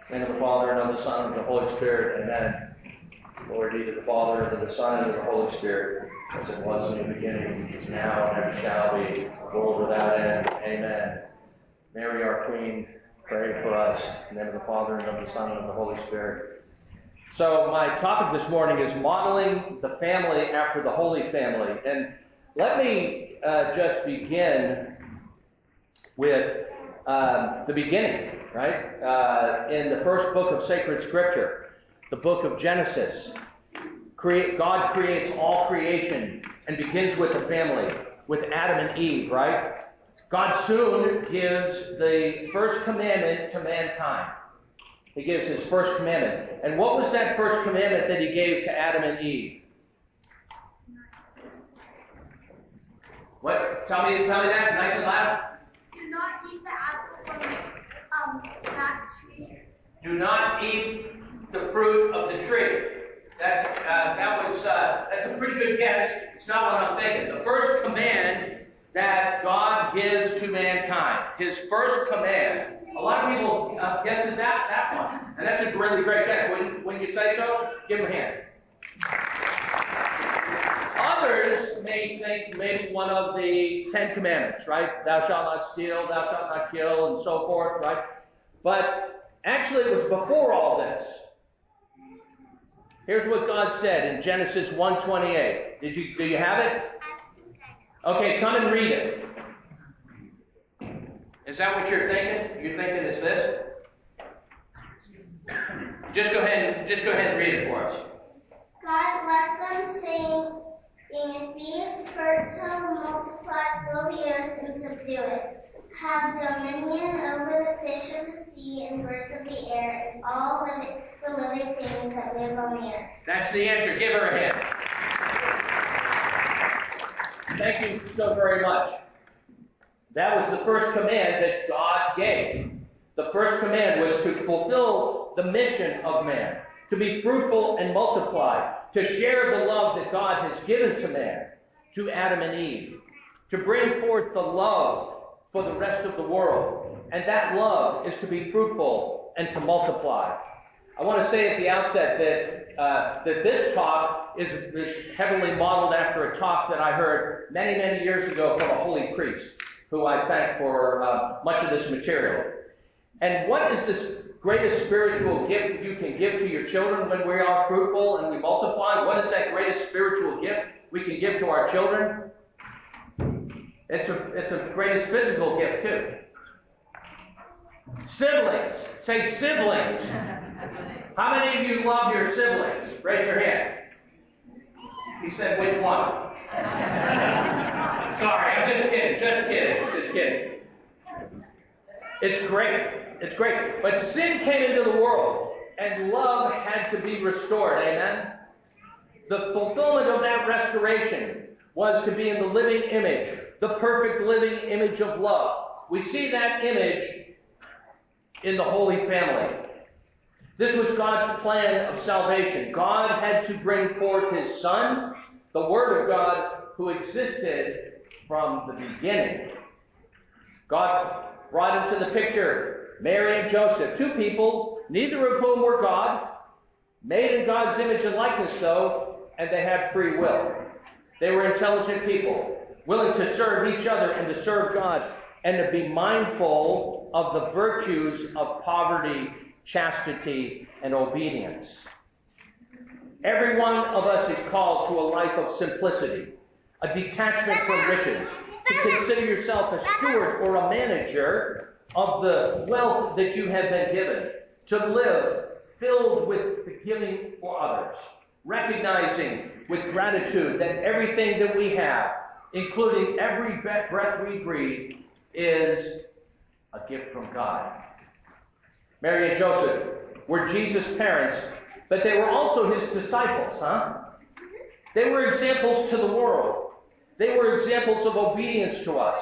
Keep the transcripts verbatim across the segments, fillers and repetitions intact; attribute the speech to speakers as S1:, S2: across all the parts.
S1: In the name of the Father, and of the Son, and of the Holy Spirit. Amen. Glory be to the Father, and to the Son, and to the Holy Spirit, as it was in the beginning, is now, and ever shall be, world without end. Amen. Mary, our Queen, pray for us. In the name of the Father, and of the Son, and of the Holy Spirit. So my topic this morning is modeling the family after the Holy Family. And let me uh, just begin with um, the beginning. Right? Uh, in the first book of sacred scripture, the book of Genesis, create, God creates all creation and begins with the family, with Adam and Eve, right? God soon gives the first commandment to mankind. He gives his first commandment. And what was that first commandment that he gave to Adam and Eve? What? Tell me, tell me that, nice and loud.
S2: Do not eat the apple from Um, that tree.
S1: Do not eat the fruit of the tree. That's uh, that was uh, that's a pretty good guess. It's not what I'm thinking. The first command that God gives to mankind, His first command. A lot of people uh, guess that that one, and that's a really great guess. When when you say so, give them a hand. Others may think maybe one of the Ten Commandments, right? Thou shalt not steal, thou shalt not kill, and so forth, right? But actually it was before all this. Here's what God said in Genesis one twenty-eight. Did you, do you have it? Okay, come and read it. Is that what you're thinking? You're thinking it's this? Just go ahead and, just go ahead and read it for us.
S2: God blessed them, saying, be fertile, multiply, fill the earth, and subdue it. Have dominion over the fish of the sea and birds of the air and all living, the living things that live on the earth.
S1: That's the answer. Give her a hand. Thank you so very much. That was the first command that God gave. The first command was to fulfill the mission of man, to be fruitful and multiply, to share the love that God has given to man, to Adam and Eve, to bring forth the love for the rest of the world. And that love is to be fruitful and to multiply. I want to say at the outset that uh, that this talk is, is heavily modeled after a talk that I heard many, many years ago from a holy priest, who I thank for uh, much of this material. And what is this greatest spiritual gift you can give to your children when we are fruitful and we multiply? What is that greatest spiritual gift we can give to our children? It's a, it's a greatest physical gift too. Siblings. Say siblings. How many of you love your siblings? Raise your hand. He said which one? Sorry, I'm just kidding. Just kidding. Just kidding. It's great. It's great. But sin came into the world, and love had to be restored. Amen? The fulfillment of that restoration was to be in the living image, the perfect living image of love. We see that image in the Holy Family. This was God's plan of salvation. God had to bring forth His Son, the Word of God, who existed from the beginning. God brought into the picture Mary and Joseph, two people, neither of whom were God, made in God's image and likeness, though, and they had free will. They were intelligent people, willing to serve each other and to serve God, and to be mindful of the virtues of poverty, chastity, and obedience. Every one of us is called to a life of simplicity, a detachment from riches, to consider yourself a steward or a manager of the wealth that you have been given, to live filled with the giving for others, recognizing with gratitude that everything that we have, including every breath we breathe, is a gift from God. Mary and Joseph were Jesus' parents, but they were also His disciples, huh? They were examples to the world. They were examples of obedience to us.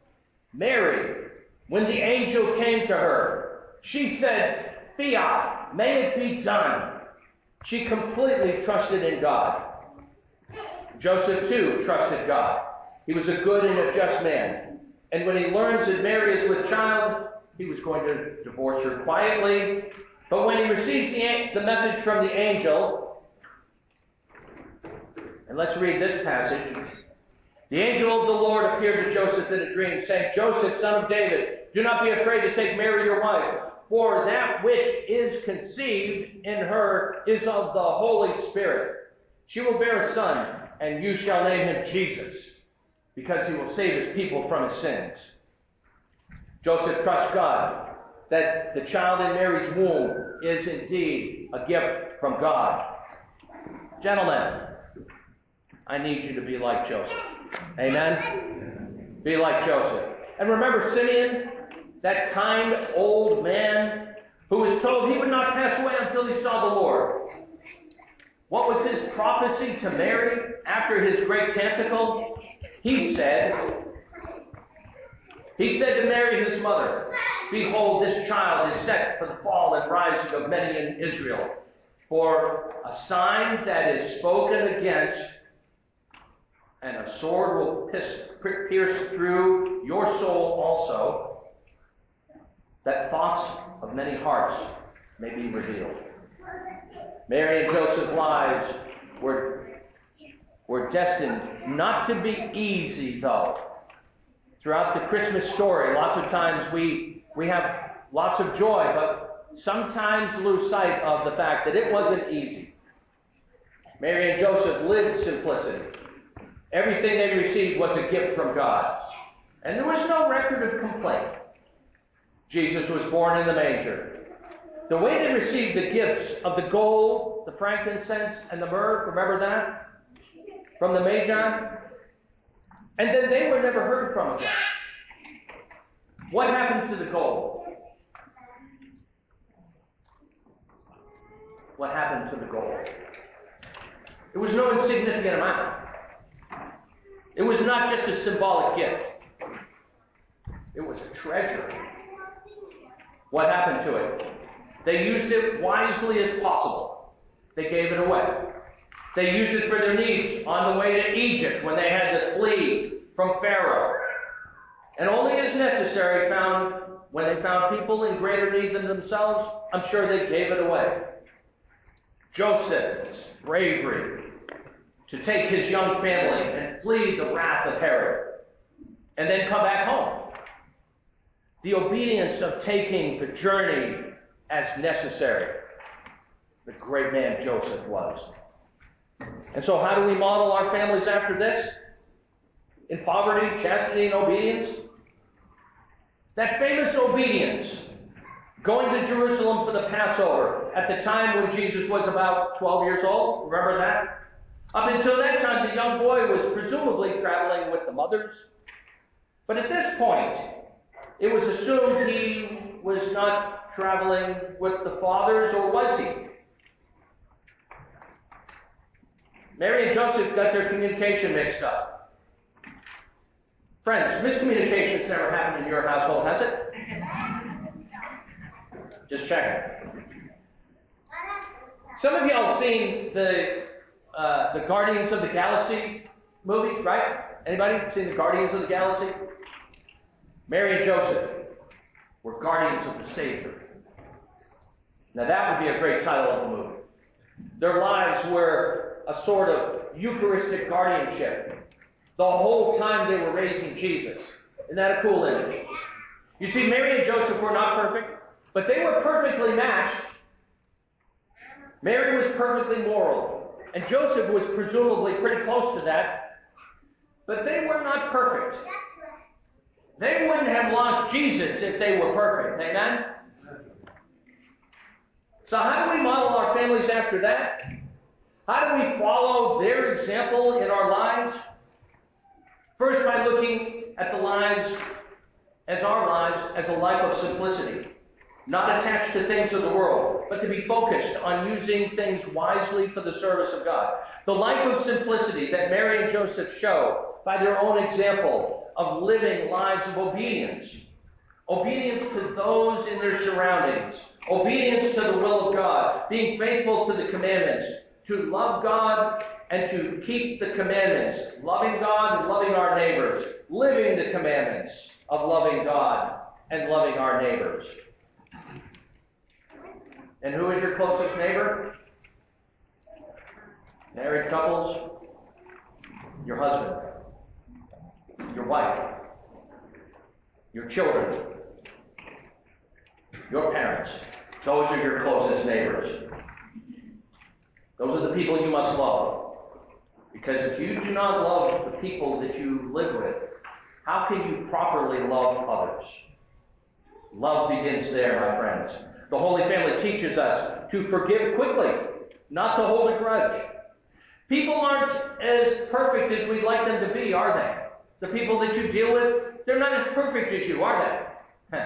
S1: Mary, when the angel came to her, she said, "Fiat, may it be done." She completely trusted in God. Joseph, too, trusted God. He was a good and a just man. And when he learns that Mary is with child, he was going to divorce her quietly But when he receives the, the message from the angel, and let's read this passage. The angel of the Lord appeared to Joseph in a dream, saying, Joseph, son of David, do not be afraid to take Mary your wife, for that which is conceived in her is of the Holy Spirit. She will bear a son, and you shall name him Jesus, because he will save his people from his sins. Joseph trusts God that the child in Mary's womb is indeed a gift from God. Gentlemen, I need you to be like Joseph. Amen? Be like Joseph. And remember Simeon, that kind old man who was told he would not pass away until he saw the Lord. What was his prophecy to Mary after his great canticle? He said, he said to Mary, his mother, behold, this child is set for the fall and rising of many in Israel, for a sign that is spoken against, and a sword will pierce through your soul also, that thoughts of many hearts may be revealed. Mary and Joseph's lives were, were destined not to be easy, though. Throughout the Christmas story, lots of times we, we have lots of joy, but sometimes lose sight of the fact that it wasn't easy. Mary and Joseph lived simplicity. Everything they received was a gift from God. And there was no record of complaint. Jesus was born in the manger. The way they received the gifts of the gold, the frankincense, and the myrrh, remember that? From the Magi? And then they were never heard from again. What happened to the gold? What happened to the gold? It was no insignificant amount. It was not just a symbolic gift. It was a treasure. What happened to it? They used it wisely as possible. They gave it away. They used it for their needs on the way to Egypt when they had to flee from Pharaoh. And only as necessary found when they found people in greater need than themselves, I'm sure they gave it away. Joseph's bravery to take his young family and flee the wrath of Herod and then come back home. The obedience of taking the journey as necessary. The great man Joseph was. And so how do we model our families after this? In poverty, chastity, and obedience? That famous obedience, going to Jerusalem for the Passover at the time when Jesus was about twelve years old. Remember that? Up until that time, the young boy was presumably traveling with the mothers. But at this point, it was assumed he was not traveling with the fathers, or was he? Mary and Joseph got their communication mixed up. Friends, miscommunication's never happened in your household, has it? Just checking. Some of y'all have seen the uh, the Guardians of the Galaxy movie, right? Anybody seen the Guardians of the Galaxy? Mary and Joseph were guardians of the Savior. Now that would be a great title of a movie. Their lives were a sort of Eucharistic guardianship the whole time they were raising Jesus. Isn't that a cool image? You see, Mary and Joseph were not perfect, but they were perfectly matched. Mary was perfectly moral, and Joseph was presumably pretty close to that, but they were not perfect. They wouldn't have lost Jesus if they were perfect. Amen? So how do we model our families after that? How do we follow their example in our lives? First, by looking at the lives as our lives as a life of simplicity, not attached to things of the world, but to be focused on using things wisely for the service of God. The life of simplicity that Mary and Joseph show by their own example of living lives of obedience. Obedience to those in their surroundings. Obedience to the will of God. Being faithful to the commandments. To love God and to keep the commandments. Loving God and loving our neighbors. Living the commandments of loving God and loving our neighbors. And who is your closest neighbor? Married couples, your husband, your wife, your children, your parents. Those are your closest neighbors. Those are the people you must love. Because if you do not love the people that you live with, how can you properly love others? Love begins there, my friends. The Holy Family teaches us to forgive quickly, not to hold a grudge. People aren't as perfect as we'd like them to be, are they? The people that you deal with, they're not as perfect as you, are they?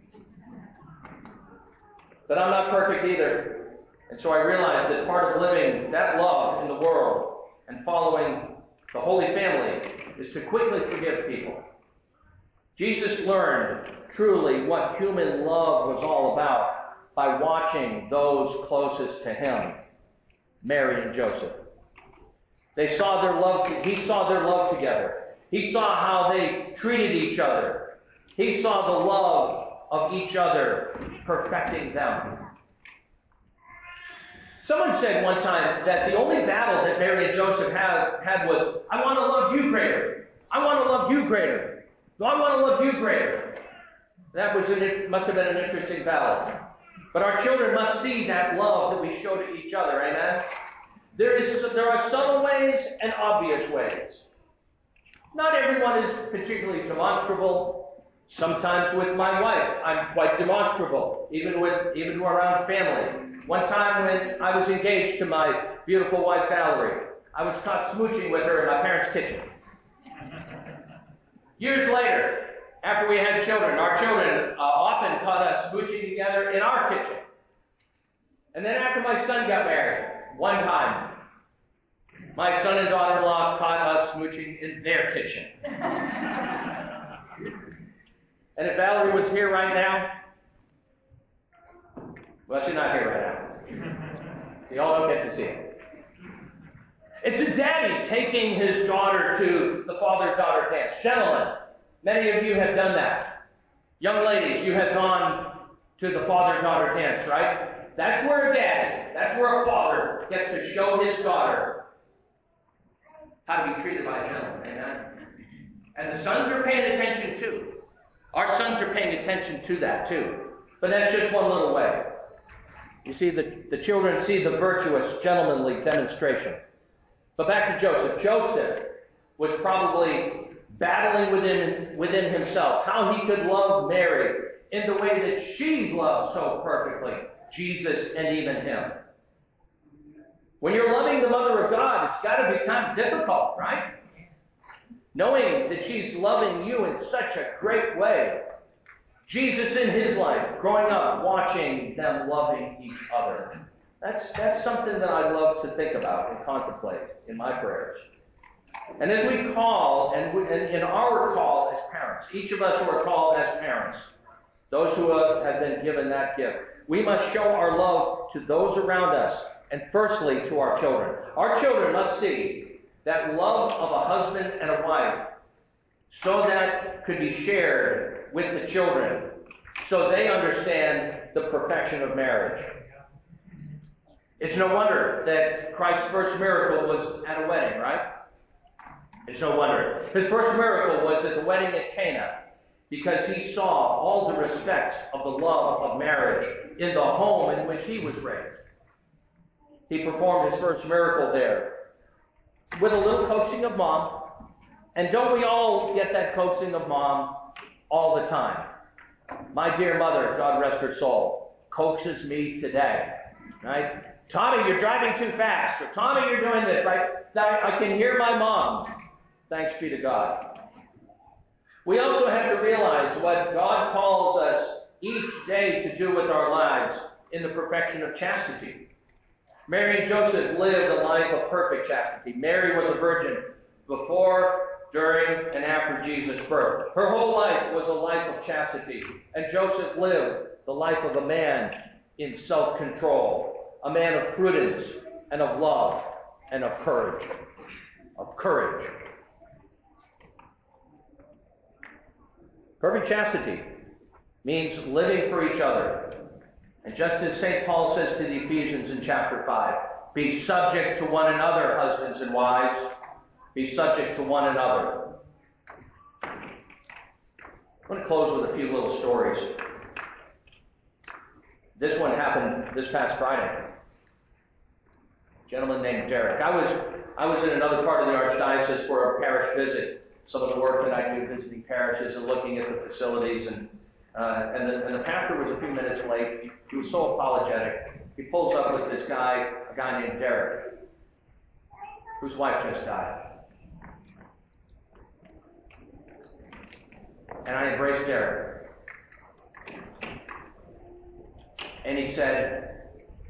S1: But I'm not perfect either. And so I realize that part of living that love in the world and following the Holy Family is to quickly forgive people. Jesus learned truly what human love was all about by watching those closest to him, Mary and Joseph. They saw their love, he saw their love together. He saw how they treated each other. He saw the love of each other perfecting them. Someone said one time that the only battle that Mary and Joseph had, had was, I want to love you greater. I want to love you greater. I want to love you greater. That was an, it must have been an interesting battle. But our children must see that love that we show to each other. Amen? There is, there are subtle ways and obvious ways. Not everyone is particularly demonstrable. Sometimes with my wife, I'm quite demonstrable, even with even around family. One time when I was engaged to my beautiful wife, Valerie, I was caught smooching with her in my parents' kitchen. Years later, after we had children, our children uh, often caught us smooching together in our kitchen. And then after my son got married, one time, my son and daughter-in-law caught us smooching in their kitchen. And if Valerie was here right now, well, she's not here right now. So y'all don't get to see it. It's a daddy taking his daughter to the father-daughter dance. Gentlemen, many of you have done that. Young ladies, you have gone to the father-daughter dance, right? That's where a daddy, that's where a father gets to show his daughter how to be treated by a gentleman. Amen? And the sons are paying attention too. Our sons are paying attention to that too. But that's just one little way. You see, the, the children see the virtuous, gentlemanly demonstration. But back to Joseph. Joseph was probably battling within, within himself how he could love Mary in the way that she loved so perfectly Jesus and even him. When you're loving the Mother of God, it's got to be kind of difficult, right? Knowing that she's loving you in such a great way. Jesus in his life, growing up, watching them loving each other. That's, that's something that I love to think about and contemplate in my prayers. And as we call, and, we, and in our call as parents, each of us who are called as parents, those who have, have been given that gift, we must show our love to those around us, and firstly to our children. Our children must see that love of a husband and a wife so that could be shared with the children, so they understand the perfection of marriage. It's no wonder that Christ's first miracle was at a wedding, right? It's no wonder. His first miracle was at the wedding at Cana, because he saw all the respect of the love of marriage in the home in which he was raised. He performed his first miracle there with a little coaxing of mom. And don't we all get that coaxing of mom all the time? My dear mother, God rest her soul, coaxes me today, right? Tommy, you're driving too fast. Or Tommy, you're doing this, right? I can hear my mom. Thanks be to God. We also have to realize what God calls us each day to do with our lives in the perfection of chastity. Mary and Joseph lived a life of perfect chastity. Mary was a virgin before, during, and after Jesus' birth. Her whole life was a life of chastity. And Joseph lived the life of a man in self-control, a man of prudence and of love and of courage. Of courage. Perfect chastity means living for each other And just as Saint Paul says to the Ephesians in chapter five, be subject to one another, husbands and wives. Be subject to one another. I want to close with a few little stories. This one happened this past Friday. A gentleman named Derek. I was I was in another part of the Archdiocese for a parish visit. Some of the work that I do visiting parishes and looking at the facilities, and uh, and, the, and the pastor was a few minutes late. He was so apologetic. He pulls up with this guy, a guy named Derek, whose wife just died. And I embraced Derek. And he said,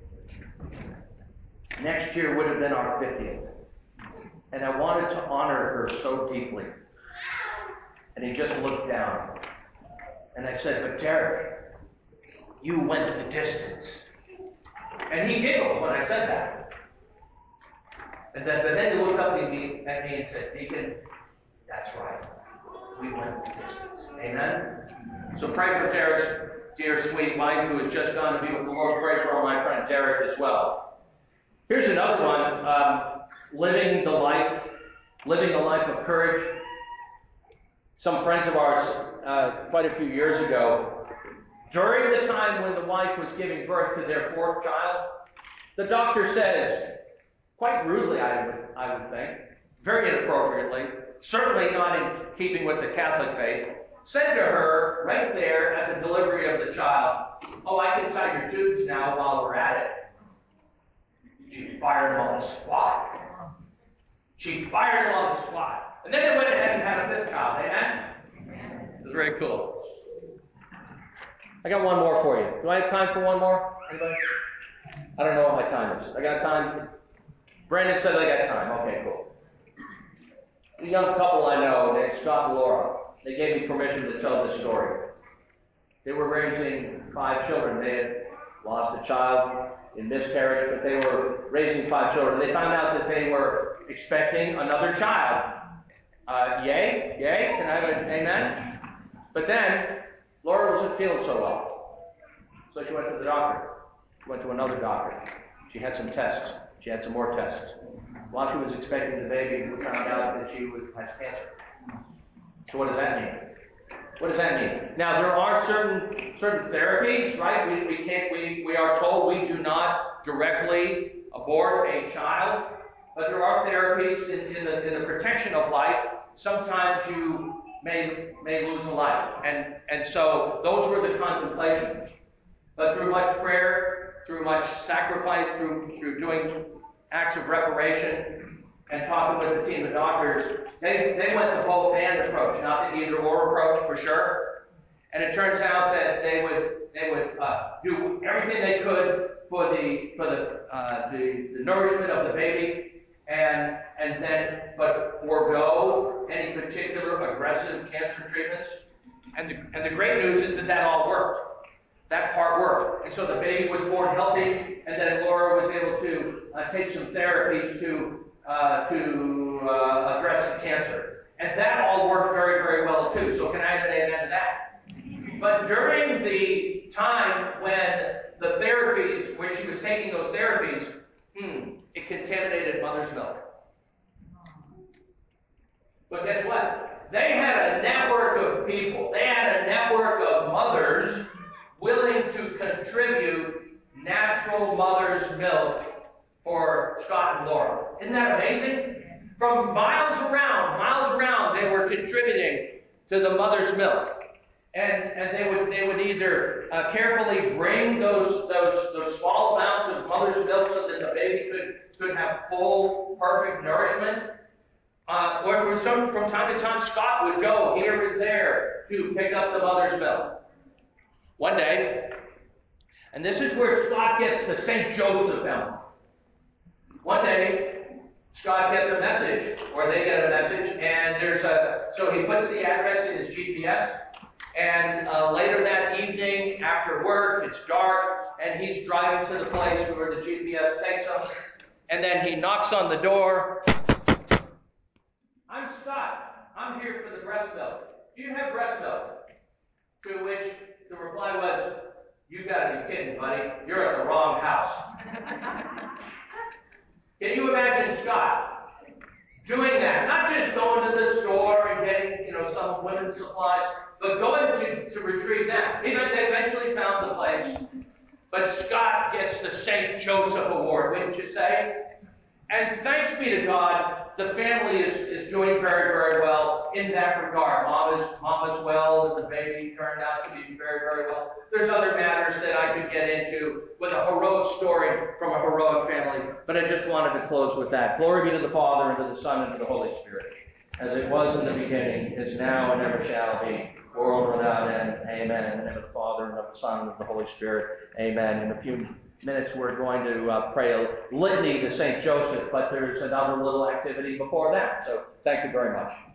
S1: next year would have been our fiftieth. And I wanted to honor her so deeply. And he just looked down. And I said, but Derek, you went the distance. And he giggled when I said that. And then, but then he looked up at me, at me and said, Deacon, that's right. We went the distance. Amen? So pray for Derek's dear, sweet wife who has just gone to be with the Lord. Pray for my friend Derek as well. Here's another one. Um, living the life, living a life of courage. Some friends of ours, uh, quite a few years ago, during the time when the wife was giving birth to their fourth child, the doctor says, quite rudely, I would, I would think, very inappropriately, certainly not in keeping with the Catholic faith, said to her right there at the delivery of the child, oh, I can tie your tubes now while we're at it. She fired him on the spot. She fired him on the spot. And then they went ahead and had a fifth child. Amen? It was very cool. I got one more for you. Do I have time for one more? Anybody? I don't know what my time is. I got time? Brandon said I got time. Okay, cool. A young couple I know named Scott and Laura. They gave me permission to tell this story. They were raising five children. They had lost a child in miscarriage, but they were raising five children. They found out that they were expecting another child. Uh, yay? Yay? Can I have an amen? But then, Laura wasn't feeling so well. So she went to the doctor. She went to another doctor. She had some tests. She had some more tests. While she was expecting the baby, we found out that she has cancer. So what does that mean? What does that mean? Now, there are certain certain therapies, right? We, we can't, we, we are told we do not directly abort a child, but there are therapies in, in the in the protection of life. Sometimes you may may lose a life. And and so those were the contemplations. But through much prayer, through much sacrifice, through through doing acts of reparation and talking with the team of doctors, they, they went the both and approach, not the either or approach for sure. And it turns out that they would they would uh, do everything they could for the for the, uh, the the nourishment of the baby, and and then but forego any particular aggressive cancer treatments. And the and the great news is that that all worked. That part worked. And so the baby was born healthy, and then Laura was able to uh, take some therapies to uh, to uh, address the cancer. And that all worked very, very well too. So can I have an amen to that? But during the time when the therapies, when she was taking those therapies, hmm, it contaminated mother's milk. But guess what? They had a network of people. They had a network of mothers willing to contribute natural mother's milk for Scott and Laura. Isn't that amazing? From miles around, miles around, they were contributing to the mother's milk. And and they would they would either uh, carefully bring those those those small amounts of mother's milk so that the baby could could have full, perfect nourishment. Uh, or from some from time to time, Scott would go here and there to pick up the mother's milk. One day, and this is where Scott gets the Saint Joseph emblem. One day, Scott gets a message, or they get a message, and there's a, so he puts the address in his G P S, and uh, later that evening, after work, it's dark, and he's driving to the place where the G P S takes him, and then he knocks on the door. I'm Scott. I'm here for the breast milk. Do you have breast milk? To which the reply was, You gotta be kidding, buddy. You're at the wrong house. Can you imagine Scott doing that? Not just going to the store and getting, you know, some women's supplies, but going to, to retrieve them. Even they eventually found the place. But Scott gets the Saint Joseph Award, wouldn't you say? And thanks be to God, the family is, is doing very, very well in that regard. Mom is, mom is well, and the baby turned out to be very, very well. There's other matters that I could get into with a heroic story from a heroic family, but I just wanted to close with that. Glory be to the Father, and to the Son, and to the Holy Spirit, as it was in the beginning, is now, and ever shall be, world without end. Amen. In the name of the Father, and of the Son, and of the Holy Spirit. Amen. In a few minutes, we're going to uh, pray a litany to Saint Joseph, but there's another little activity before that. So thank you very much.